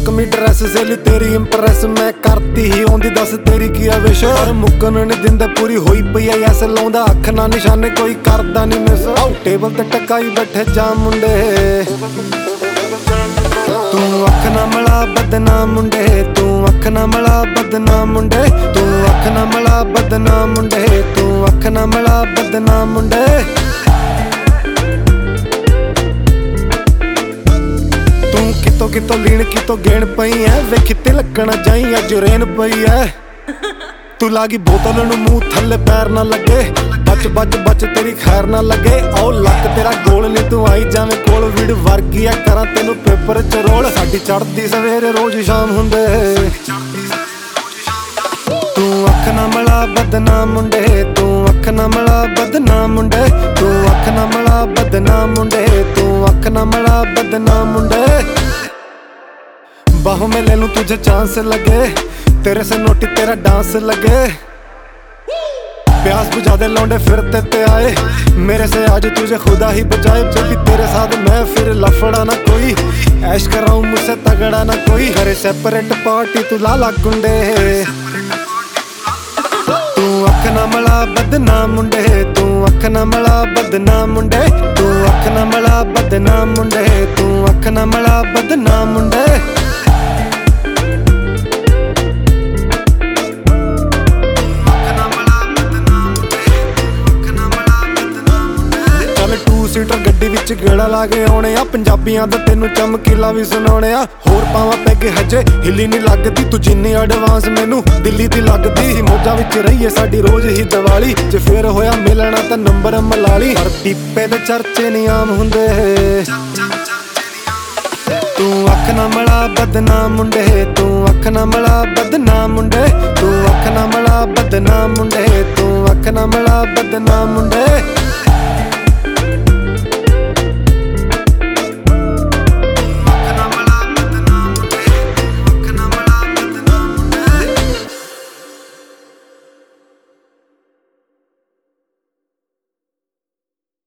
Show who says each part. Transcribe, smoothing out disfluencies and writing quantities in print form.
Speaker 1: ਚੱਕਵੀਂ dress सेली तेरी Impress मैं करती ही आउंदी दस तेरी की विश मुक्कन नहीं दिंदा पूरी होई पई ऐ यस लाउंदा अख ना निशाने कोई करदा नहीं मिस टेबल ते टकाई बैठे जा मुंडे तू अख ना मला बदनाम मुंडे तू अख ना मला बदनाम मुंडे तू अख ना मला बदनाम मुंडे तू अख ना मला बदनाम मुंडे तू कितो कितो लीण कितो गेण पई है वेखी तिलकना जाई अज रेन पई है तू लागी बोतल नूं मूंह थल्ले पैर ना लगे बच बच बच तेरी खैर ना लगे आओ लक तेरा गोल नहीं तू आई जावे कोल वीड वर्गी है करा तेनू पेपर च रोल साडी चढ़दी सवेरे रोज शाम हुंदे तू अख ना मला बदनाम मुंडे तू अख ना मला बदनाम मुंडे तू अख ना मला बदनाम मुंडे तू अख ना मला बदनाम मुंडे बाहों में ले लूं तुझे चांस लगे तेरे से नोटी तेरा डांस लगे प्यास बुझा दे लौंडे फिरते ते आए मेरे से आज तुझे खुदा ही बचाए जब भी तेरे साथ मैं फिर लफड़ा ना कोई ऐश कराऊं मुझसे तगड़ा ना कोई करे सेपरेट पार्टी तू लाला गुंडे तू अख ना मला बदनाम मुंडे तू अख ना मला बदनाम मुंडे तू अख ना मला बदनाम मुंडे तू अख ना मला बदनाम मुंडे सीटर गड्डी विच गेड़ा ला के आने आ पंजाबियां दा तेनू चमकीला भी सुनाने आ होर पावा पैग हजे हिली नहीं लगदी तू जिन्नी एडवांस मैनू दिल्ली दी लगदी मौजा विच रहीए साडी रोज ही दिवाली जे फिर होया मिलना तां नंबर मलाली पर दीपे दे चर्चे नहीं आम हुंदे तू अख ना मला बदनाम मुंडे तू अख ना मला बदनाम मुंडे तू अख ना मला बदनाम मुंडे तू अख ना मला बदनाम मुंडे